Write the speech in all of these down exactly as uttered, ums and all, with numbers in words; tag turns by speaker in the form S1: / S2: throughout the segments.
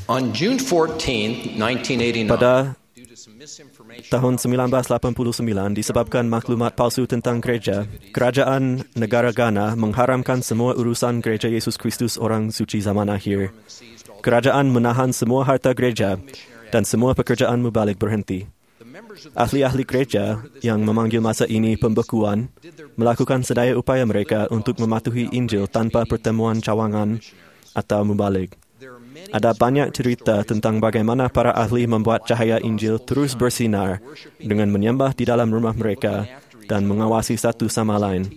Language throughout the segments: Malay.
S1: On June fourteenth, nineteen eighty-nine,
S2: Pada tahun sembilan belas lapan puluh sembilan, disebabkan maklumat palsu tentang gereja, kerajaan negara Ghana mengharamkan semua urusan gereja Yesus Kristus Orang Suci Zaman Akhir. Kerajaan menahan semua harta gereja dan semua pekerjaan mubalik berhenti. Ahli-ahli gereja yang memanggil masa ini pembekuan melakukan sedaya upaya mereka untuk mematuhi Injil tanpa pertemuan cawangan atau mubalik. Ada banyak cerita tentang bagaimana para ahli membuat cahaya Injil terus bersinar dengan menyembah di dalam rumah mereka dan mengawasi satu sama lain.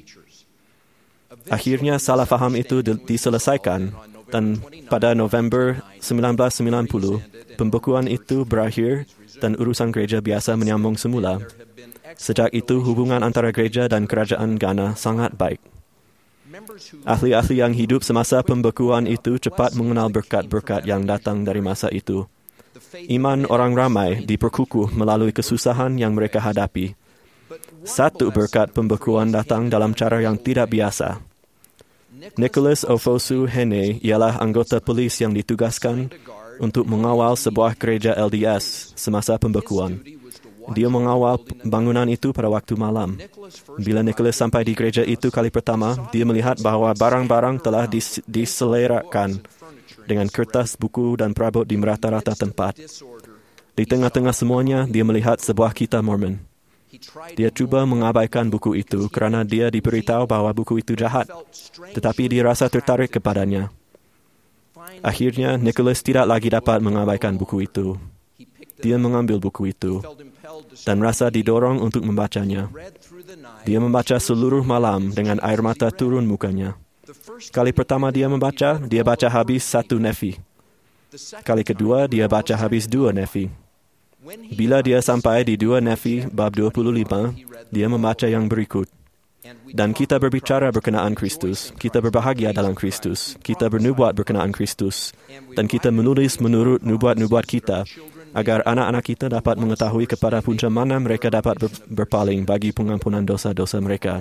S2: Akhirnya salah faham itu diselesaikan dan pada November sembilan belas sembilan puluh, pembekuan itu berakhir dan urusan gereja biasa menyambung semula. Sejak itu, hubungan antara gereja dan kerajaan Ghana sangat baik. Ahli-ahli yang hidup semasa pembekuan itu cepat mengenal berkat-berkat yang datang dari masa itu. Iman orang ramai diperkukuh melalui kesusahan yang mereka hadapi. Satu berkat pembekuan datang dalam cara yang tidak biasa. Nicholas Ofosu Hene ialah anggota polis yang ditugaskan untuk mengawal sebuah gereja L D S semasa pembekuan. Dia mengawal bangunan itu pada waktu malam. Bila Nicholas sampai di gereja itu kali pertama, dia melihat bahawa barang-barang telah dis- diselerakan dengan kertas, buku dan perabot di merata-rata tempat. Di tengah-tengah semuanya, dia melihat sebuah kitab Mormon. Dia cuba mengabaikan buku itu kerana dia diberitahu bahawa buku itu jahat, tetapi dia rasa tertarik kepadanya. Akhirnya, Nicholas tidak lagi dapat mengabaikan buku itu. Dia mengambil buku itu dan rasa didorong untuk membacanya. Dia membaca seluruh malam dengan air mata turun mukanya. Kali pertama dia membaca, dia baca habis satu nefi. Kali kedua, dia baca habis dua nefi. Bila dia sampai di dua nefi bab dua puluh lima, dia membaca yang berikut. Dan kita berbicara berkenaan Kristus, kita berbahagia dalam Kristus, kita bernubuat berkenaan Kristus, dan kita menulis menurut nubuat-nubuat kita, agar anak-anak kita dapat mengetahui kepada punca mana mereka dapat berpaling bagi pengampunan dosa-dosa mereka.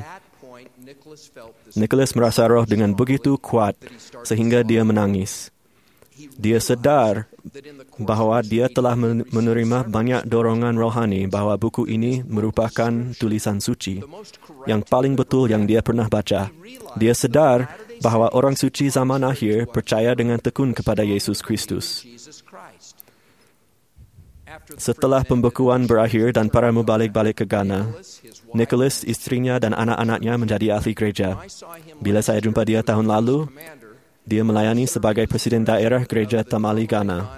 S2: Nicholas merasa roh dengan begitu kuat sehingga dia menangis. Dia sedar bahawa dia telah menerima banyak dorongan rohani bahawa buku ini merupakan tulisan suci yang paling betul yang dia pernah baca. Dia sedar bahawa orang suci zaman akhir percaya dengan tekun kepada Yesus Kristus. Setelah pembekuan berakhir dan para mubalik-balik ke Ghana, Nicholas, istrinya dan anak-anaknya menjadi ahli gereja. Bila saya jumpa dia tahun lalu, dia melayani sebagai presiden daerah gereja Tamale Ghana.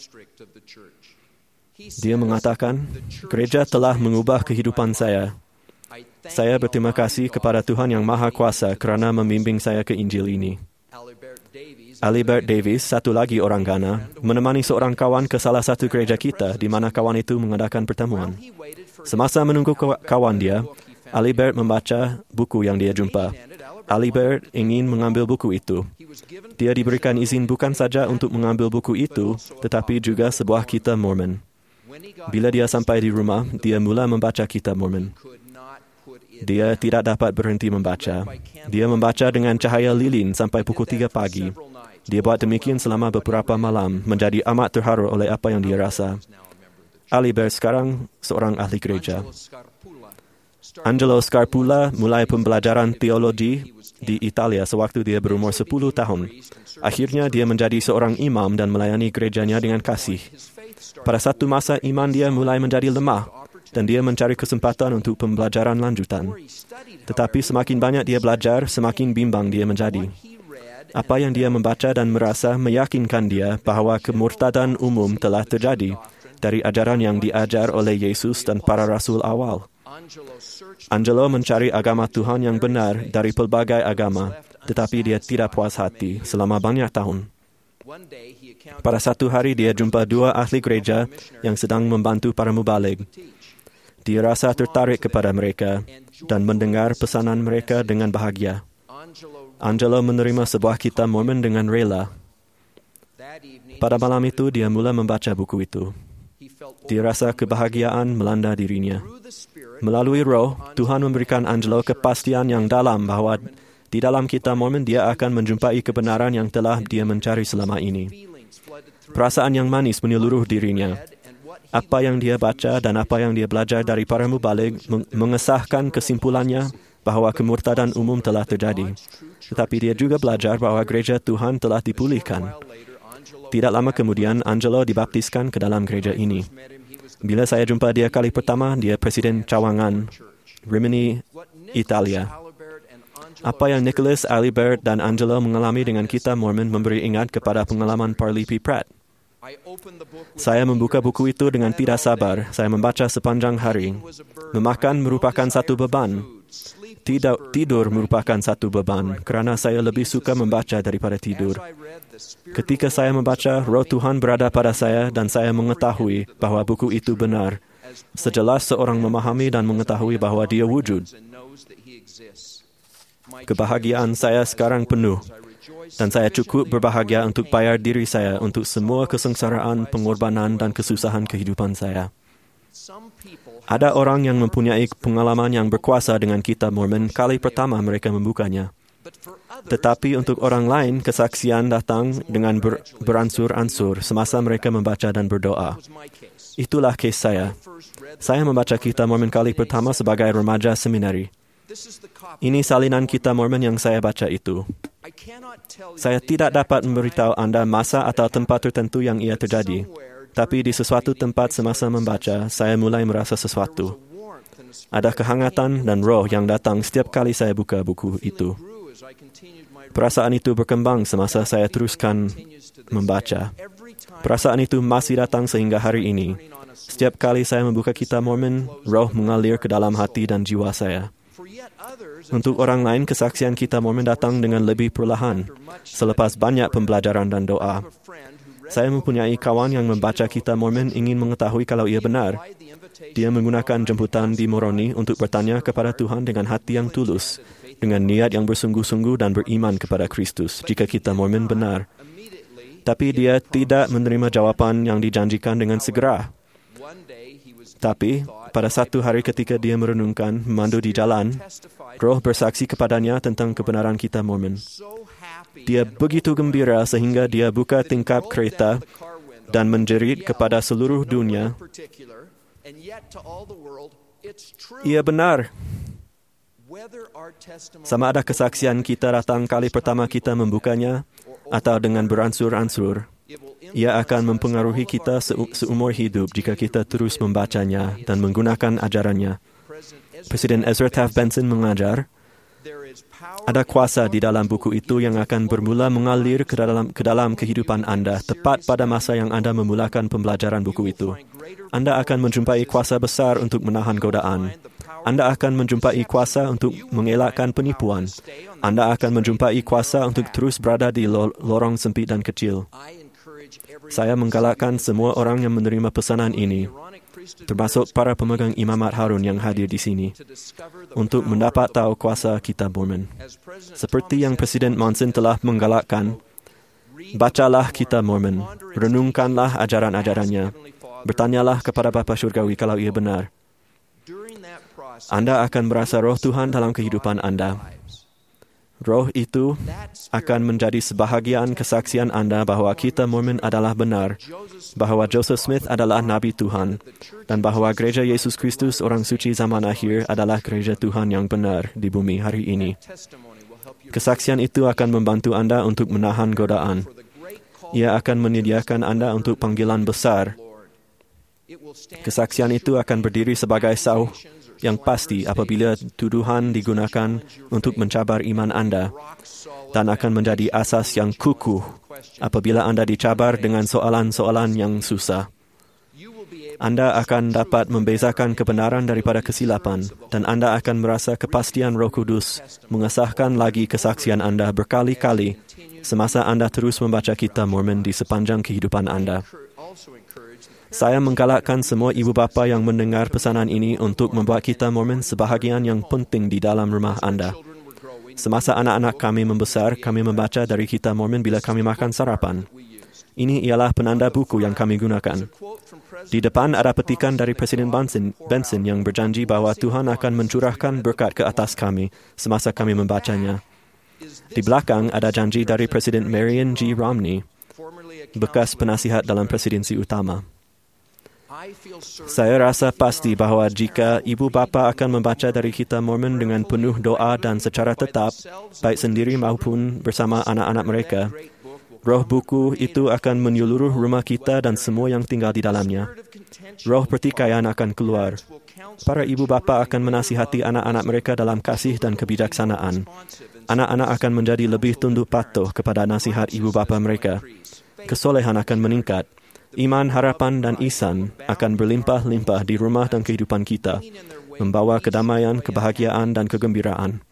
S2: Dia mengatakan, gereja telah mengubah kehidupan saya. Saya berterima kasih kepada Tuhan Yang Maha Kuasa kerana membimbing saya ke Injil ini. Alibert Davis, satu lagi orang Ghana, menemani seorang kawan ke salah satu gereja kita di mana kawan itu mengadakan pertemuan. Semasa menunggu kawan dia, Alibert membaca buku yang dia jumpa. Alibert ingin mengambil buku itu. Dia diberikan izin bukan saja untuk mengambil buku itu, tetapi juga sebuah kitab Mormon. Bila dia sampai di rumah, dia mula membaca kitab Mormon. Dia tidak dapat berhenti membaca. Dia membaca dengan cahaya lilin sampai pukul tiga pagi. Dia buat demikian selama beberapa malam, menjadi amat terharu oleh apa yang dia rasa. Alibert sekarang seorang ahli gereja. Angelo Scarpula mulai pembelajaran teologi di Italia sewaktu dia berumur sepuluh tahun. Akhirnya dia menjadi seorang imam dan melayani gerejanya dengan kasih. Pada satu masa iman dia mulai menjadi lemah dan dia mencari kesempatan untuk pembelajaran lanjutan. Tetapi semakin banyak dia belajar, semakin bimbang dia menjadi. Apa yang dia membaca dan merasa meyakinkan dia bahawa kemurtadan umum telah terjadi dari ajaran yang diajar oleh Yesus dan para rasul awal. Angelo mencari agama Tuhan yang benar dari pelbagai agama, tetapi dia tidak puas hati selama banyak tahun. Pada satu hari dia jumpa dua ahli gereja yang sedang membantu para mubalik. Dia rasa tertarik kepada mereka dan mendengar pesanan mereka dengan bahagia. Angelo menerima sebuah kitab Mormon dengan rela. Pada malam itu, dia mula membaca buku itu. Dia rasa kebahagiaan melanda dirinya. Melalui roh, Tuhan memberikan Angelo kepastian yang dalam bahawa di dalam kitab Mormon dia akan menjumpai kebenaran yang telah dia mencari selama ini. Perasaan yang manis menyeluruh dirinya. Apa yang dia baca dan apa yang dia belajar dari para mubalig mengesahkan kesimpulannya bahawa kemurtadan umum telah terjadi. Tetapi dia juga belajar bahawa gereja Tuhan telah dipulihkan. Tidak lama kemudian, Angelo dibaptiskan ke dalam gereja ini. Bila saya jumpa dia kali pertama, dia Presiden Cawangan, Rimini, Italia. Apa yang Nicholas, Alibert, dan Angelo mengalami dengan kita Mormon memberi ingat kepada pengalaman Parley P. Pratt. Saya membuka buku itu dengan tidak sabar. Saya membaca sepanjang hari. Memakan merupakan satu beban. Tidak, tidur merupakan satu beban, kerana saya lebih suka membaca daripada tidur. Ketika saya membaca, Roh Tuhan berada pada saya dan saya mengetahui bahawa buku itu benar. Sejelas seorang memahami dan mengetahui bahawa dia wujud. Kebahagiaan saya sekarang penuh. Dan saya cukup berbahagia untuk bayar diri saya untuk semua kesengsaraan, pengorbanan dan kesusahan kehidupan saya. Ada orang yang mempunyai pengalaman yang berkuasa dengan kitab Mormon kali pertama mereka membukanya. Tetapi untuk orang lain, kesaksian datang dengan ber, beransur-ansur semasa mereka membaca dan berdoa. Itulah kes saya. Saya membaca kitab Mormon kali pertama sebagai remaja seminari. Ini salinan kitab Mormon yang saya baca itu. Saya tidak dapat memberitahu anda masa atau tempat tertentu yang ia terjadi. Tapi di sesuatu tempat semasa membaca, saya mulai merasa sesuatu. Ada kehangatan dan roh yang datang setiap kali saya buka buku itu. Perasaan itu berkembang semasa saya teruskan membaca. Perasaan itu masih datang sehingga hari ini. Setiap kali saya membuka kitab Mormon, roh mengalir ke dalam hati dan jiwa saya. Untuk orang lain, kesaksian kitab Mormon datang dengan lebih perlahan, selepas banyak pembelajaran dan doa. Saya mempunyai kawan yang membaca kitab Mormon ingin mengetahui kalau ia benar. Dia menggunakan jemputan di Moroni untuk bertanya kepada Tuhan dengan hati yang tulus, dengan niat yang bersungguh-sungguh dan beriman kepada Kristus, jika kitab Mormon benar. Tapi dia tidak menerima jawapan yang dijanjikan dengan segera. Tapi, pada satu hari ketika dia merenungkan, memandu di jalan, roh bersaksi kepadanya tentang kebenaran kitab Mormon. Dia begitu gembira sehingga dia buka tingkap kereta dan menjerit kepada seluruh dunia, ia benar. Sama ada kesaksian kita datang kali pertama kita membukanya atau dengan beransur-ansur, ia akan mempengaruhi kita seumur hidup jika kita terus membacanya dan menggunakan ajarannya. Presiden Ezra Taft Benson mengajar, ada kuasa di dalam buku itu yang akan bermula mengalir ke dalam, ke dalam kehidupan anda tepat pada masa yang anda memulakan pembelajaran buku itu. Anda akan menjumpai kuasa besar untuk menahan godaan. Anda akan menjumpai kuasa untuk mengelakkan penipuan. Anda akan menjumpai kuasa untuk terus berada di lorong sempit dan kecil. Saya menggalakkan semua orang yang menerima pesanan ini, termasuk para pemegang imamat Harun yang hadir di sini, untuk mendapat tahu kuasa kitab Mormon. Seperti yang Presiden Monson telah menggalakkan, bacalah kitab Mormon, renungkanlah ajaran-ajarannya, bertanyalah kepada Bapa Syurgawi kalau ia benar. Anda akan merasa roh Tuhan dalam kehidupan anda. Roh itu akan menjadi sebahagian kesaksian anda bahawa kitab Mormon adalah benar, bahawa Joseph Smith adalah Nabi Tuhan, dan bahawa Gereja Yesus Kristus Orang Suci Zaman Akhir adalah Gereja Tuhan yang benar di bumi hari ini. Kesaksian itu akan membantu anda untuk menahan godaan. Ia akan menyediakan anda untuk panggilan besar. Kesaksian itu akan berdiri sebagai sauh yang pasti apabila tuduhan digunakan untuk mencabar iman anda, dan akan menjadi asas yang kukuh apabila anda dicabar dengan soalan-soalan yang susah. Anda akan dapat membezakan kebenaran daripada kesilapan, dan anda akan merasa kepastian Roh Kudus mengesahkan lagi kesaksian anda berkali-kali semasa anda terus membaca kitab Mormon di sepanjang kehidupan anda. Saya menggalakkan semua ibu bapa yang mendengar pesanan ini untuk membuat kitab Mormon sebahagian yang penting di dalam rumah anda. Semasa anak-anak kami membesar, kami membaca dari kitab Mormon bila kami makan sarapan. Ini ialah penanda buku yang kami gunakan. Di depan ada petikan dari Presiden Benson, Benson yang berjanji bahawa Tuhan akan mencurahkan berkat ke atas kami semasa kami membacanya. Di belakang ada janji dari Presiden Marion G. Romney, bekas penasihat dalam presidensi utama. Saya rasa pasti bahawa jika ibu bapa akan membaca dari Kitab Mormon dengan penuh doa dan secara tetap, baik sendiri maupun bersama anak-anak mereka, roh buku itu akan menyeluruh rumah kita dan semua yang tinggal di dalamnya. Roh pertikaian akan keluar. Para ibu bapa akan menasihati anak-anak mereka dalam kasih dan kebijaksanaan. Anak-anak akan menjadi lebih tunduk patuh kepada nasihat ibu bapa mereka. Kesolehan akan meningkat. Iman, harapan dan ihsan akan berlimpah-limpah di rumah dan kehidupan kita, membawa kedamaian, kebahagiaan dan kegembiraan.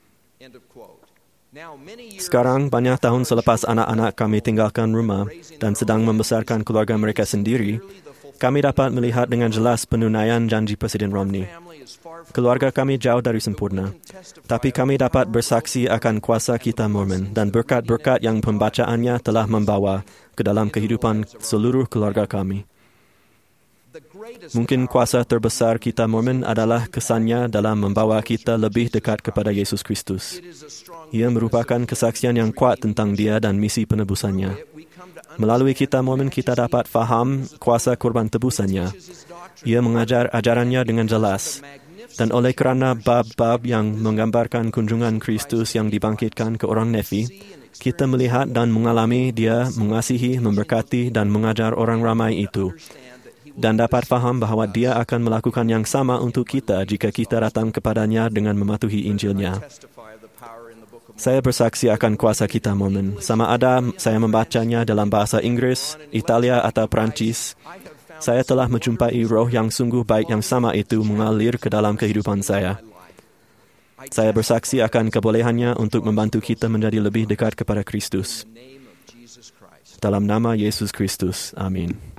S2: Sekarang, banyak tahun selepas anak-anak kami tinggalkan rumah dan sedang membesarkan keluarga mereka sendiri, kami dapat melihat dengan jelas penunaian janji Presiden Romney. Keluarga kami jauh dari sempurna, tapi kami dapat bersaksi akan kuasa Kitab Mormon dan berkat-berkat yang pembacaannya telah membawa ke dalam kehidupan seluruh keluarga kami. Mungkin kuasa terbesar Kitab Mormon adalah kesannya dalam membawa kita lebih dekat kepada Yesus Kristus. Ia merupakan kesaksian yang kuat tentang Dia dan misi penebusannya. Melalui Kitab Mormon kita dapat faham kuasa korban tebusannya. Ia mengajar ajarannya dengan jelas. Dan oleh kerana bab-bab yang menggambarkan kunjungan Kristus yang dibangkitkan ke orang Nefi, kita melihat dan mengalami Dia mengasihi, memberkati dan mengajar orang ramai itu. Dan dapat faham bahawa Dia akan melakukan yang sama untuk kita jika kita datang kepadanya dengan mematuhi Injilnya. Saya bersaksi akan kuasa Kitab Mormon. Sama ada saya membacanya dalam bahasa Inggris, Italia atau Perancis, saya telah menjumpai roh yang sungguh baik yang sama itu mengalir ke dalam kehidupan saya. Saya bersaksi akan kebolehannya untuk membantu kita menjadi lebih dekat kepada Kristus. Dalam nama Yesus Kristus. Amin.